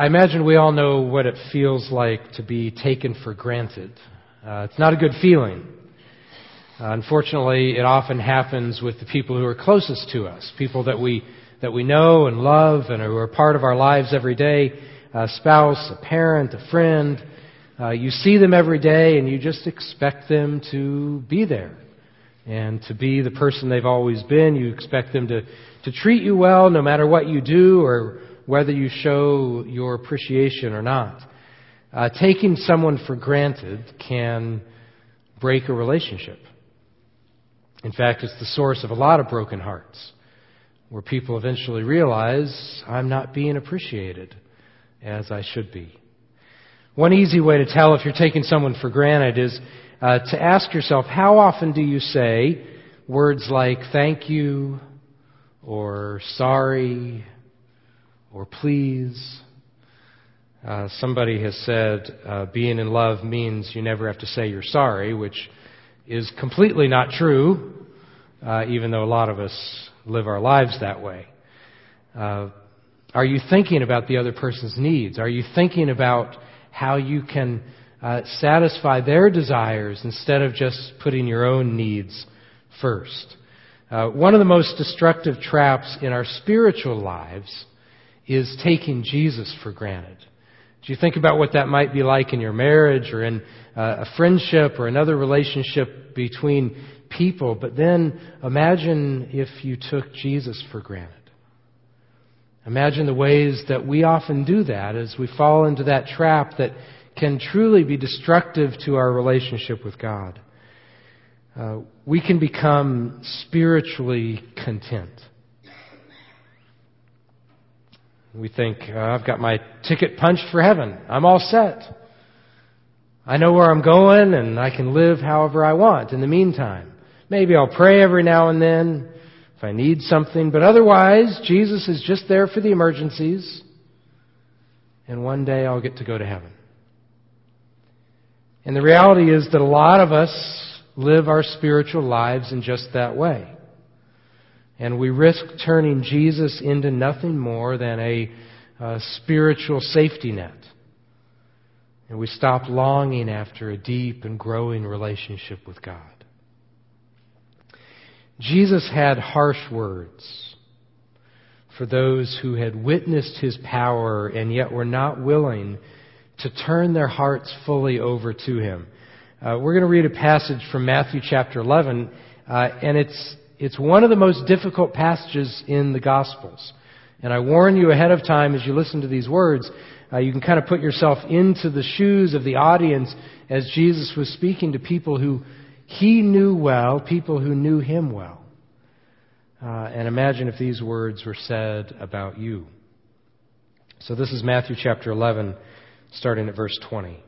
I imagine we all know what it feels like to be taken for granted. It's not a good feeling. Unfortunately, it often happens with the people who are closest to us, people that we know and love and who are part of our lives every day, a spouse, a parent, a friend. You see them every day and you just expect them to be there and to be the person they've always been. You expect them to treat you well no matter what you do or whether you show your appreciation or not. Taking someone for granted can break a relationship. In fact, it's the source of a lot of broken hearts, where people eventually realize, I'm not being appreciated as I should be. One easy way to tell if you're taking someone for granted is to ask yourself, how often do you say words like thank you, or sorry, or please? Somebody has said being in love means you never have to say you're sorry, which is completely not true, even though a lot of us live our lives that way. Are you thinking about the other person's needs? Are you thinking about how you can satisfy their desires instead of just putting your own needs first? One of the most destructive traps in our spiritual lives is taking Jesus for granted. Do you think about what that might be like in your marriage or in a friendship or another relationship between people? But then imagine if you took Jesus for granted. Imagine the ways that we often do that as we fall into that trap that can truly be destructive to our relationship with God. We can become spiritually content. We think, I've got my ticket punched for heaven. I'm all set. I know where I'm going and I can live however I want in the meantime. Maybe I'll pray every now and then if I need something, but otherwise, Jesus is just there for the emergencies, and one day I'll get to go to heaven. And the reality is that a lot of us live our spiritual lives in just that way. And we risk turning Jesus into nothing more than a spiritual safety net. And we stop longing after a deep and growing relationship with God. Jesus had harsh words for those who had witnessed His power and yet were not willing to turn their hearts fully over to Him. We're going to read a passage from Matthew chapter 11, and it's one of the most difficult passages in the Gospels. And I warn you ahead of time as you listen to these words, you can kind of put yourself into the shoes of the audience as Jesus was speaking to people who He knew well, people who knew Him well. And imagine if these words were said about you. So this is Matthew chapter 11, starting at verse 20.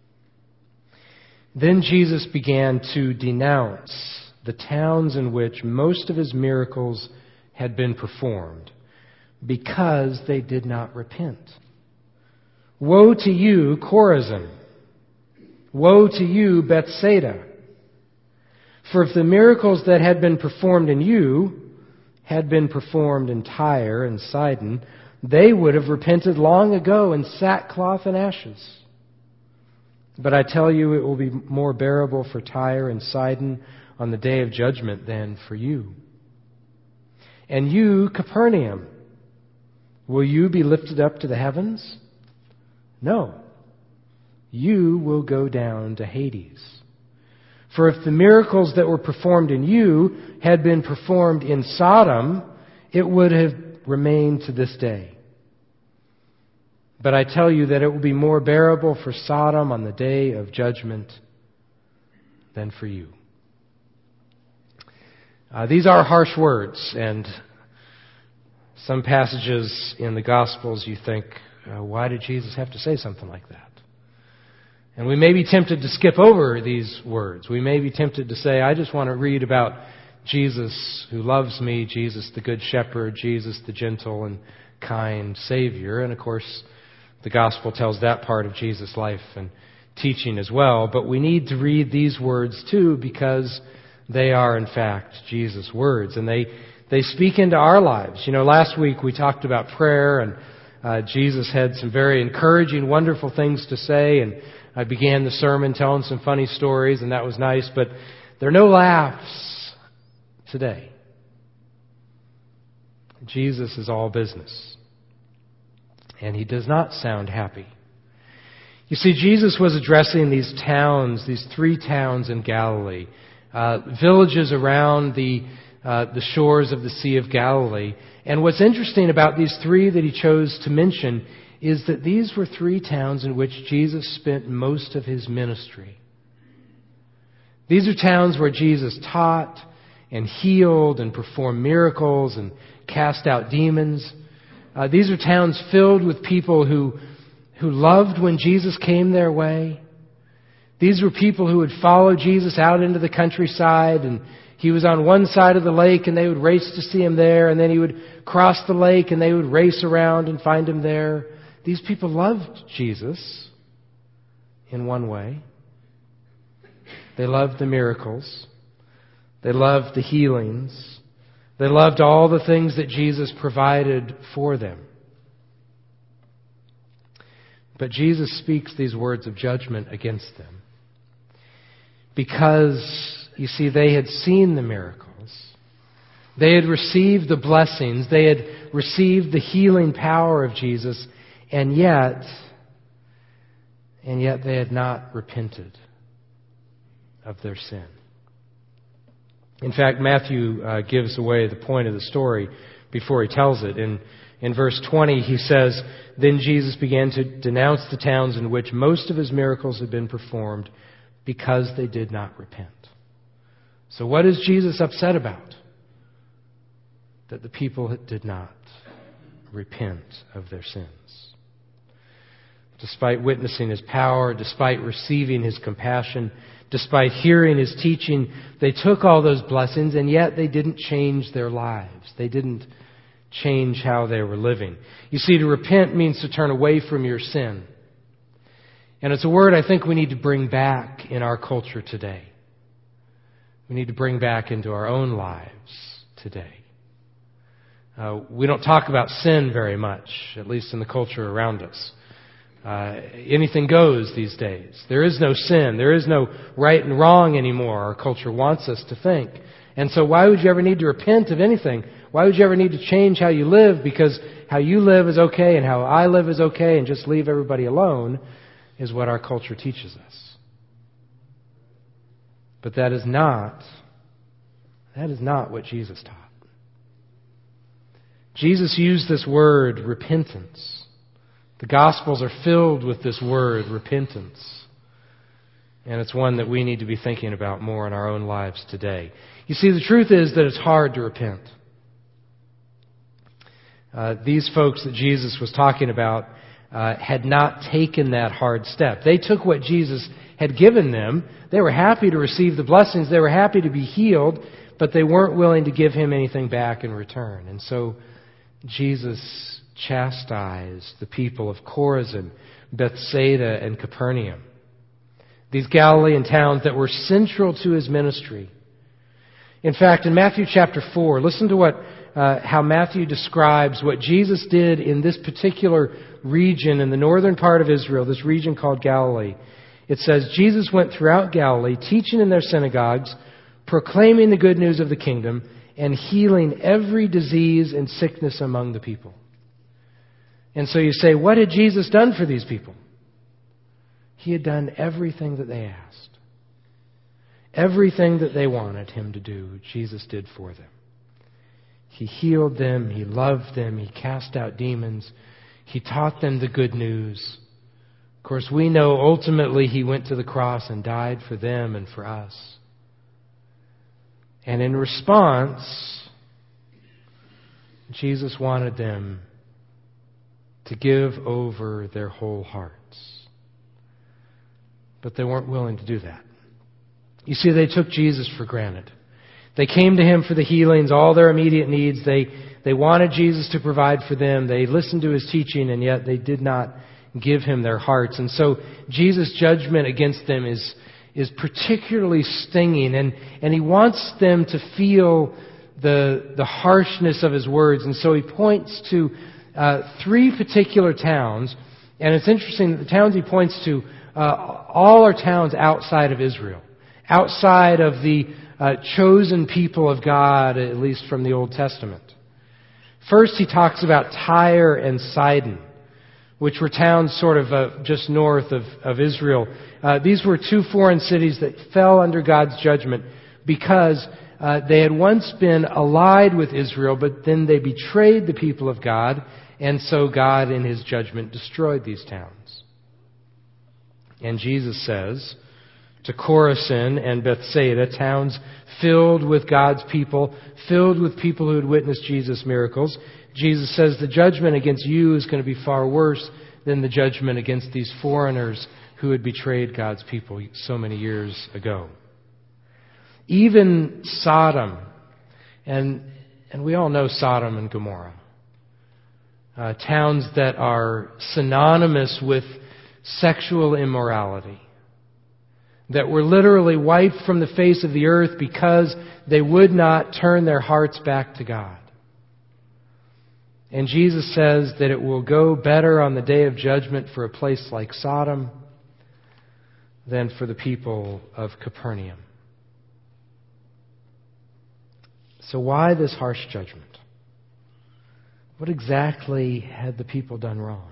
Then Jesus began to denounce the towns in which most of His miracles had been performed, because they did not repent. Woe to you, Chorazin! Woe to you, Bethsaida! For if the miracles that had been performed in you had been performed in Tyre and Sidon, they would have repented long ago in sackcloth and ashes. But I tell you, it will be more bearable for Tyre and Sidon on the day of judgment than for you. And you, Capernaum, will you be lifted up to the heavens? No. You will go down to Hades. For if the miracles that were performed in you had been performed in Sodom, it would have remained to this day. But I tell you that it will be more bearable for Sodom on the day of judgment than for you. These are harsh words, and some passages in the Gospels you think, why did Jesus have to say something like that? And we may be tempted to skip over these words. We may be tempted to say, I just want to read about Jesus who loves me, Jesus the Good Shepherd, Jesus the gentle and kind Savior. And of course, the Gospel tells that part of Jesus' life and teaching as well. But we need to read these words too, because they are in fact Jesus' words. And they speak into our lives. You know, last week we talked about prayer, and Jesus had some very encouraging, wonderful things to say, and I began the sermon telling some funny stories, and that was nice, but there are no laughs today. Jesus is all business, and He does not sound happy. You see, Jesus was addressing these towns, these 3 towns in Galilee, villages around the shores of the Sea of Galilee. And what's interesting about these 3 that He chose to mention is that these were 3 towns in which Jesus spent most of His ministry. These are towns where Jesus taught and healed and performed miracles and cast out demons. These are towns filled with people who loved when Jesus came their way. These were people who would follow Jesus out into the countryside, and He was on one side of the lake and they would race to see Him there, and then He would cross the lake and they would race around and find Him there. These people loved Jesus in one way. They loved the miracles. They loved the healings. They loved all the things that Jesus provided for them. But Jesus speaks these words of judgment against them. Because, you see, they had seen the miracles. They had received the blessings. They had received the healing power of Jesus. And yet they had not repented of their sin. In fact, Matthew gives away the point of the story before he tells it. In verse 20, he says, "Then Jesus began to denounce the towns in which most of His miracles had been performed because they did not repent." So what is Jesus upset about? That the people did not repent of their sins. Despite witnessing His power, despite receiving His compassion, despite hearing His teaching, they took all those blessings, and yet they didn't change their lives. They didn't change how they were living. You see, to repent means to turn away from your sin. And it's a word I think we need to bring back in our culture today. We need to bring back into our own lives today. We don't talk about sin very much, at least in the culture around us. Anything goes these days. There is no sin. There is no right and wrong anymore, our culture wants us to think. And so why would you ever need to repent of anything? Why would you ever need to change how you live? Because how you live is okay and how I live is okay, and just leave everybody alone is what our culture teaches us. But that is not what Jesus taught. Jesus used this word, repentance. The Gospels are filled with this word, repentance. And it's one that we need to be thinking about more in our own lives today. You see, the truth is that it's hard to repent. These folks that Jesus was talking about had not taken that hard step. They took what Jesus had given them. They were happy to receive the blessings. They were happy to be healed, but they weren't willing to give Him anything back in return. And so Jesus chastised the people of Chorazin, Bethsaida, and Capernaum. These Galilean towns that were central to His ministry. In fact, in Matthew chapter 4, listen to how Matthew describes what Jesus did in this particular region in the northern part of Israel, this region called Galilee. It says, "Jesus went throughout Galilee, teaching in their synagogues, proclaiming the good news of the kingdom, and healing every disease and sickness among the people." And so you say, what had Jesus done for these people? He had done everything that they asked. Everything that they wanted Him to do, Jesus did for them. He healed them. He loved them. He cast out demons. He taught them the good news. Of course, we know ultimately He went to the cross and died for them and for us. And in response, Jesus wanted them to give over their whole hearts. But they weren't willing to do that. You see, they took Jesus for granted. They came to Him for the healings, all their immediate needs. They wanted Jesus to provide for them. They listened to His teaching, and yet they did not give Him their hearts. And so Jesus' judgment against them is particularly stinging, and He wants them to feel the harshness of His words. And so He points to three particular towns. And it's interesting that the towns he points to all are towns outside of Israel, outside of the chosen people of God, at least from the Old Testament. First, he talks about Tyre and Sidon, which were towns sort of just north of Israel. These were two foreign cities that fell under God's judgment because they had once been allied with Israel, but then they betrayed the people of God, and so God, in His judgment, destroyed these towns. And Jesus says to Chorazin and Bethsaida, towns filled with God's people, filled with people who had witnessed Jesus' miracles, Jesus says the judgment against you is going to be far worse than the judgment against these foreigners who had betrayed God's people so many years ago. Even Sodom, and we all know Sodom and Gomorrah, towns that are synonymous with sexual immorality, that were literally wiped from the face of the earth because they would not turn their hearts back to God. And Jesus says that it will go better on the day of judgment for a place like Sodom than for the people of Capernaum. So why this harsh judgment? What exactly had the people done wrong?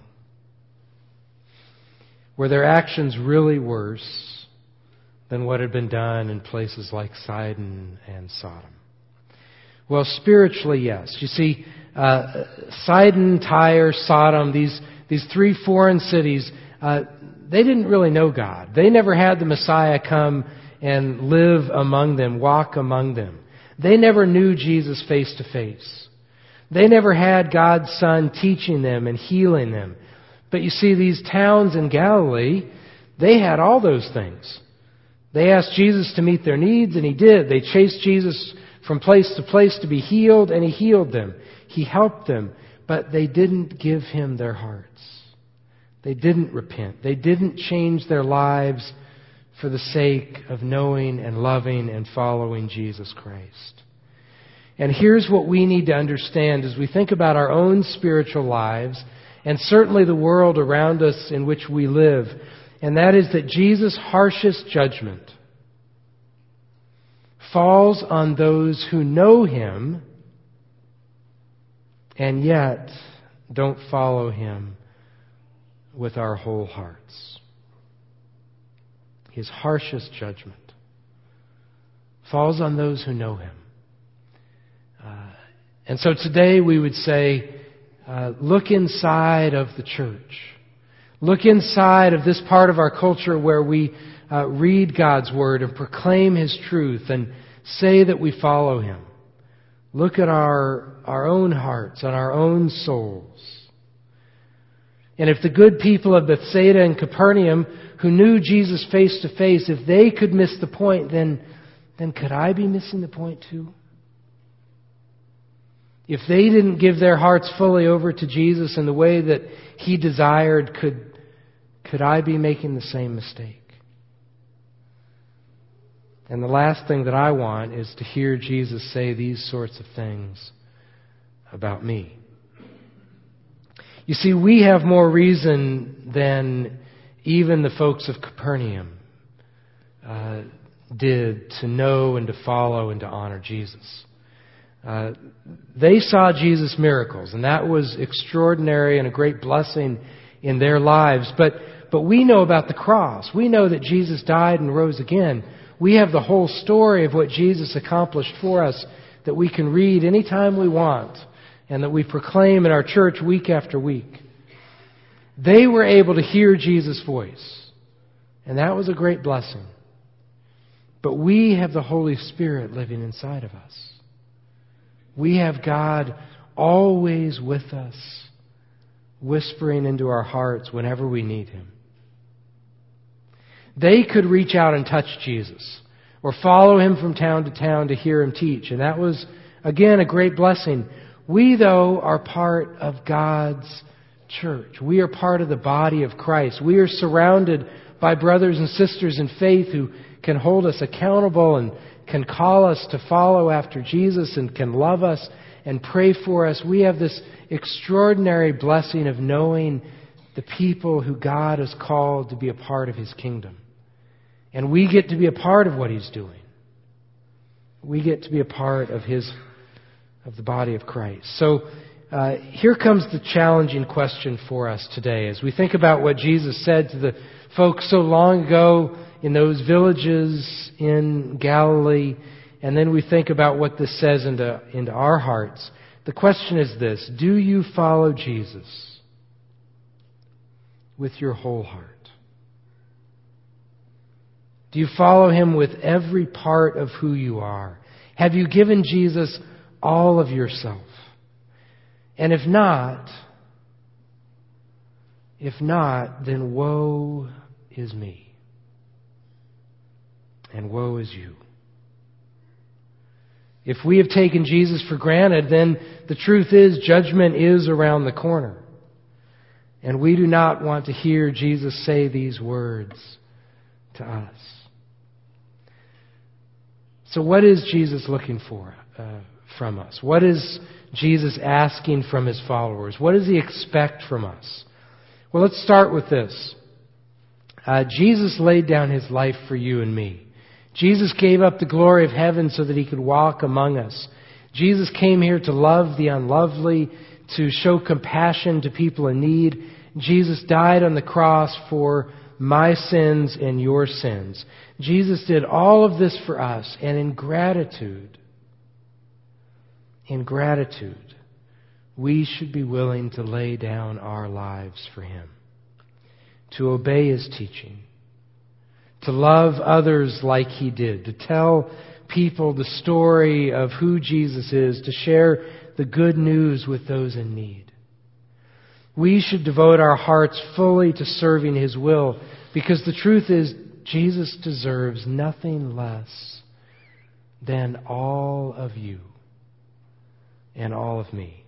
Were their actions really worse than what had been done in places like Sidon and Sodom? Well, spiritually, yes. You see, Sidon, Tyre, Sodom, these three foreign cities, they didn't really know God. They never had the Messiah come and live among them, walk among them. They never knew Jesus face to face. They never had God's Son teaching them and healing them. But you see, these towns in Galilee, they had all those things. They asked Jesus to meet their needs, and He did. They chased Jesus from place to place to be healed, and He healed them. He helped them, but they didn't give Him their hearts. They didn't repent. They didn't change their lives for the sake of knowing and loving and following Jesus Christ. And here's what we need to understand as we think about our own spiritual lives, and certainly the world around us in which we live, and that is that Jesus' harshest judgment falls on those who know Him and yet don't follow Him with our whole hearts. His harshest judgment falls on those who know Him. And so today we would say, look inside of the church. Look inside of this part of our culture where we read God's Word and proclaim His truth and say that we follow Him. Look at our own hearts and our own souls. And if the good people of Bethsaida and Capernaum who knew Jesus face to face, if they could miss the point, then could I be missing the point too? If they didn't give their hearts fully over to Jesus in the way that He desired, could I be making the same mistake? And the last thing that I want is to hear Jesus say these sorts of things about me. You see, we have more reason than even the folks of Capernaum did to know and to follow and to honor Jesus. They saw Jesus' miracles, and that was extraordinary and a great blessing in their lives. But we know about the cross. We know that Jesus died and rose again. We have the whole story of what Jesus accomplished for us that we can read anytime we want and that we proclaim in our church week after week. They were able to hear Jesus' voice, and that was a great blessing. But we have the Holy Spirit living inside of us. We have God always with us, whispering into our hearts whenever we need Him. They could reach out and touch Jesus or follow Him from town to town to hear Him teach. And that was, again, a great blessing. We, though, are part of God's church. We are part of the body of Christ. We are surrounded by brothers and sisters in faith who can hold us accountable and can call us to follow after Jesus and can love us and pray for us. We have this extraordinary blessing of knowing the people who God has called to be a part of His kingdom. And we get to be a part of what He's doing. We get to be a part of the body of Christ. So here comes the challenging question for us today as we think about what Jesus said to the folks so long ago in those villages in Galilee, and then we think about what this says into our hearts. The question is this: do you follow Jesus with your whole heart? Do you follow Him with every part of who you are? Have you given Jesus all of yourself? And if not, then woe is me. And woe is you. If we have taken Jesus for granted, then the truth is judgment is around the corner. And we do not want to hear Jesus say these words to us. So what is Jesus looking for from us? What is Jesus asking from His followers? What does He expect from us? Well, let's start with this. Jesus laid down His life for you and me. Jesus gave up the glory of heaven so that He could walk among us. Jesus came here to love the unlovely, to show compassion to people in need. Jesus died on the cross for my sins and your sins. Jesus did all of this for us, and in gratitude, we should be willing to lay down our lives for Him, to obey His teaching, to love others like He did, to tell people the story of who Jesus is, to share the good news with those in need. We should devote our hearts fully to serving His will, because the truth is Jesus deserves nothing less than all of you and all of me.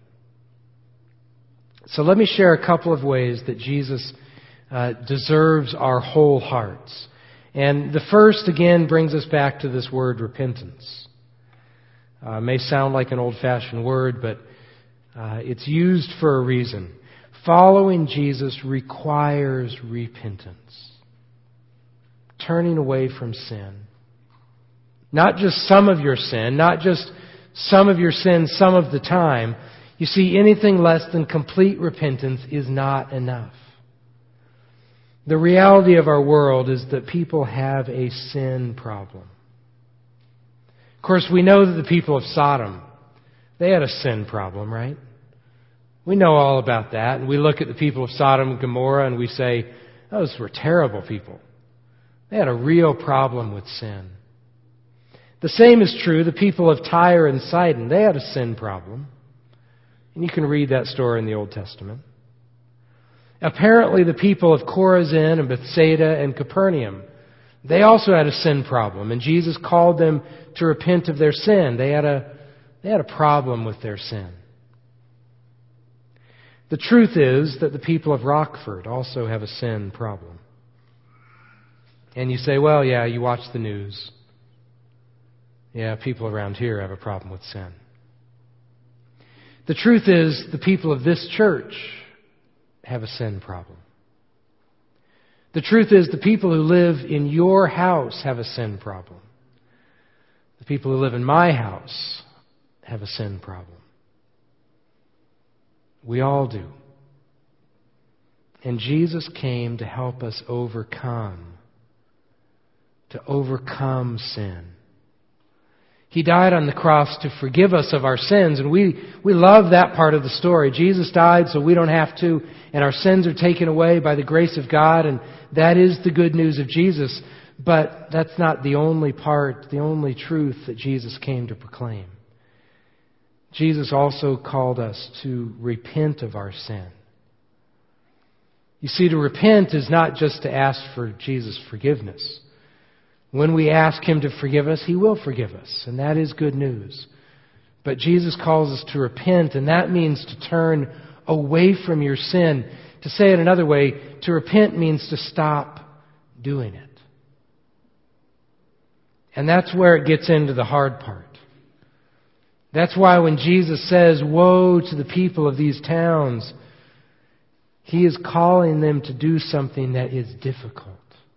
So let me share a couple of ways that Jesus deserves our whole hearts. And the first, again, brings us back to this word repentance. It may sound like an old-fashioned word, but it's used for a reason. Following Jesus requires repentance. Turning away from sin. Not just some of your sin, not just some of your sin some of the time. You see, anything less than complete repentance is not enough. The reality of our world is that people have a sin problem. Of course, we know that the people of Sodom, they had a sin problem, right? We know all about that. And we look at the people of Sodom and Gomorrah and we say, those were terrible people. They had a real problem with sin. The same is true, the people of Tyre and Sidon, they had a sin problem. And you can read that story in the Old Testament. Apparently the people of Chorazin and Bethsaida and Capernaum, they also had a sin problem. And Jesus called them to repent of their sin. They had a problem with their sin. The truth is that the people of Rockford also have a sin problem. And you say, well, yeah, you watch the news. Yeah, people around here have a problem with sin. The truth is, the people of this church have a sin problem. The truth is, the people who live in your house have a sin problem. The people who live in my house have a sin problem. We all do. And Jesus came to help us overcome sin. He died on the cross to forgive us of our sins, and we love that part of the story. Jesus died so we don't have to, and our sins are taken away by the grace of God, and that is the good news of Jesus. But that's not the only part, the only truth that Jesus came to proclaim. Jesus also called us to repent of our sin. You see, to repent is not just to ask for Jesus' forgiveness. When we ask Him to forgive us, He will forgive us, and that is good news. But Jesus calls us to repent, and that means to turn away from your sin. To say it another way, to repent means to stop doing it. And that's where it gets into the hard part. That's why when Jesus says, "Woe to the people of these towns," He is calling them to do something that is difficult.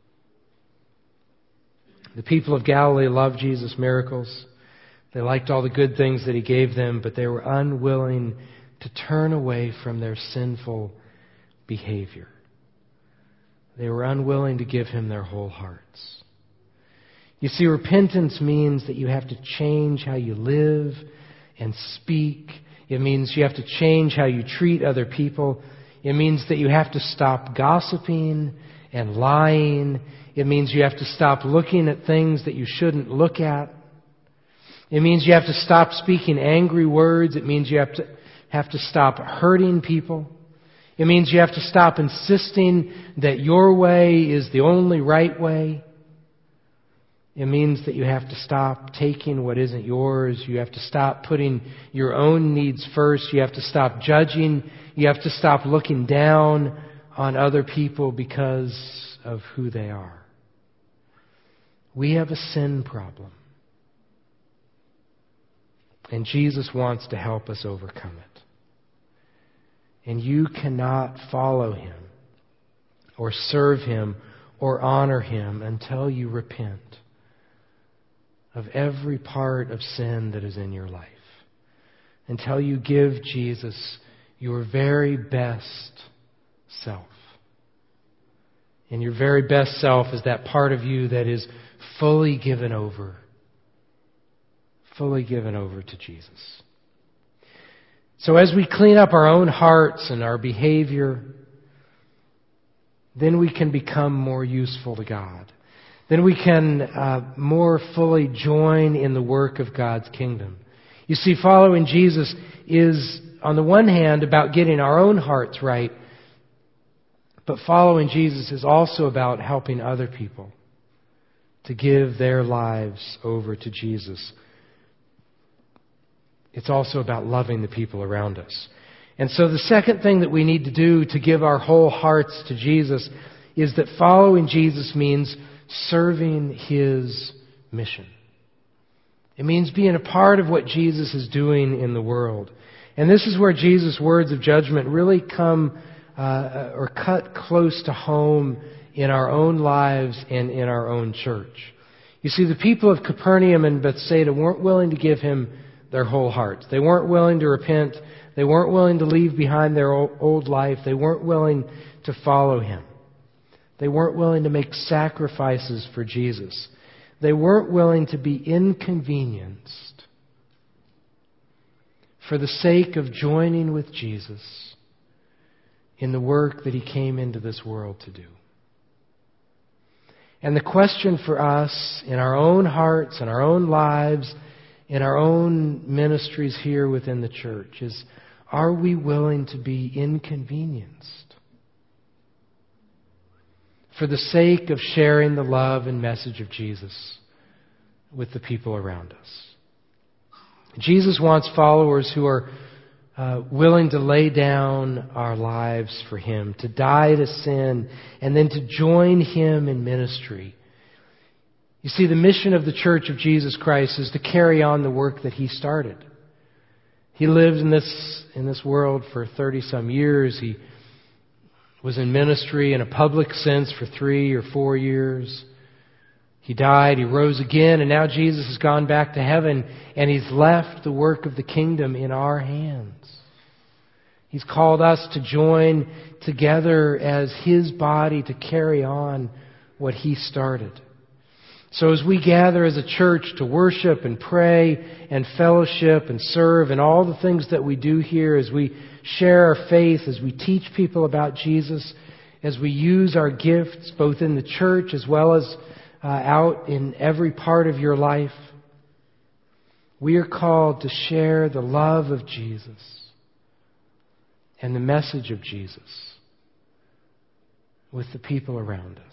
The people of Galilee loved Jesus' miracles. They liked all the good things that He gave them, but they were unwilling to turn away from their sinful behavior. They were unwilling to give Him their whole hearts. You see, repentance means that you have to change how you live and speak. It means you have to change how you treat other people. It means that you have to stop gossiping and lying. It means you have to stop looking at things that you shouldn't look at. It means you have to stop speaking angry words. It means you have to stop hurting people. It means you have to stop insisting that your way is the only right way. It means that you have to stop taking what isn't yours. You have to stop putting your own needs first. You have to stop judging. You have to stop looking down on other people because of who they are. We have a sin problem. And Jesus wants to help us overcome it. And you cannot follow Him or serve Him or honor Him until you repent of every part of sin that is in your life. Until you give Jesus your very best self. And your very best self is that part of you that is fully given over. Fully given over to Jesus. So as we clean up our own hearts and our behavior, then we can become more useful to God. Then we can more fully join in the work of God's kingdom. You see, following Jesus is, on the one hand, about getting our own hearts right, but following Jesus is also about helping other people to give their lives over to Jesus. It's also about loving the people around us. And so the second thing that we need to do to give our whole hearts to Jesus is that following Jesus means serving His mission. It means being a part of what Jesus is doing in the world. And this is where Jesus' words of judgment really come or cut close to home in our own lives and in our own church. You see, the people of Capernaum and Bethsaida weren't willing to give Him their whole hearts. They weren't willing to repent. They weren't willing to leave behind their old life. They weren't willing to follow Him. They weren't willing to make sacrifices for Jesus. They weren't willing to be inconvenienced for the sake of joining with Jesus in the work that He came into this world to do. And the question for us in our own hearts and our own lives, in our own ministries here within the church is, are we willing to be inconvenienced for the sake of sharing the love and message of Jesus with the people around us? Jesus wants followers who are willing to lay down our lives for Him, to die to sin, and then to join Him in ministry. You see, the mission of the Church of Jesus Christ is to carry on the work that He started. He lived in this world for 30-some years. He was in ministry in a public sense for 3 or 4 years. He died, He rose again, and now Jesus has gone back to heaven, and He's left the work of the kingdom in our hands. He's called us to join together as His body to carry on what He started. So as we gather as a church to worship and pray and fellowship and serve and all the things that we do here, as we share our faith, as we teach people about Jesus, as we use our gifts both in the church as well as out in every part of your life, we are called to share the love of Jesus and the message of Jesus with the people around us.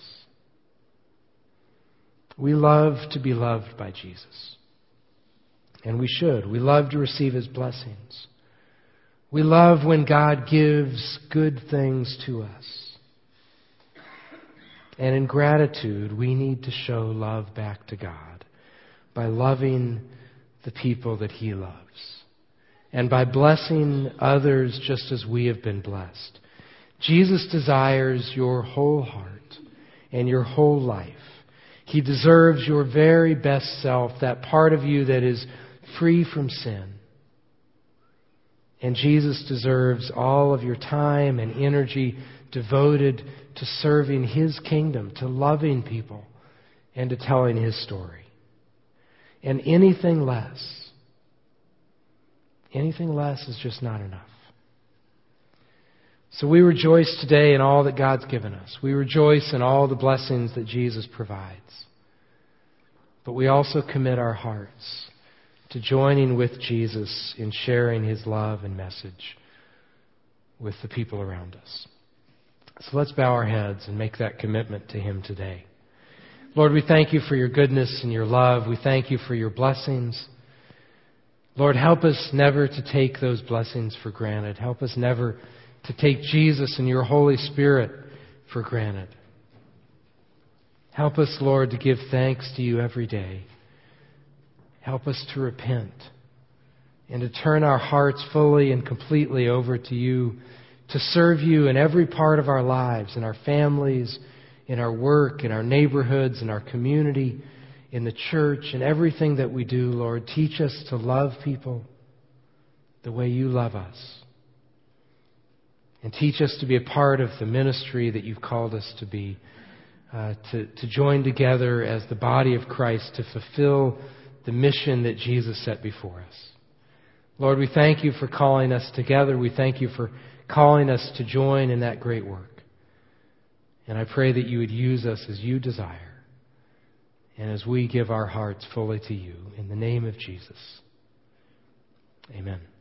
We love to be loved by Jesus. And we should. We love to receive His blessings. We love when God gives good things to us. And in gratitude, we need to show love back to God by loving the people that He loves. And by blessing others just as we have been blessed, Jesus desires your whole heart and your whole life. He deserves your very best self, that part of you that is free from sin. And Jesus deserves all of your time and energy devoted to serving His kingdom, to loving people, and to telling His story. And anything less is just not enough. So we rejoice today in all that God's given us. We rejoice in all the blessings that Jesus provides. But we also commit our hearts to joining with Jesus in sharing His love and message with the people around us. So let's bow our heads and make that commitment to Him today. Lord, we thank You for Your goodness and Your love. We thank You for Your blessings. Lord, help us never to take those blessings for granted. Help us never to take Jesus and Your Holy Spirit for granted. Help us, Lord, to give thanks to You every day. Help us to repent and to turn our hearts fully and completely over to You, to serve You in every part of our lives, in our families, in our work, in our neighborhoods, in our community, in the church, in everything that we do, Lord. Teach us to love people the way You love us. And teach us to be a part of the ministry that You've called us to be, to join together as the body of Christ to fulfill the mission that Jesus set before us. Lord, we thank You for calling us together. We thank You for calling us to join in that great work. And I pray that You would use us as You desire, and as we give our hearts fully to You. In the name of Jesus. Amen.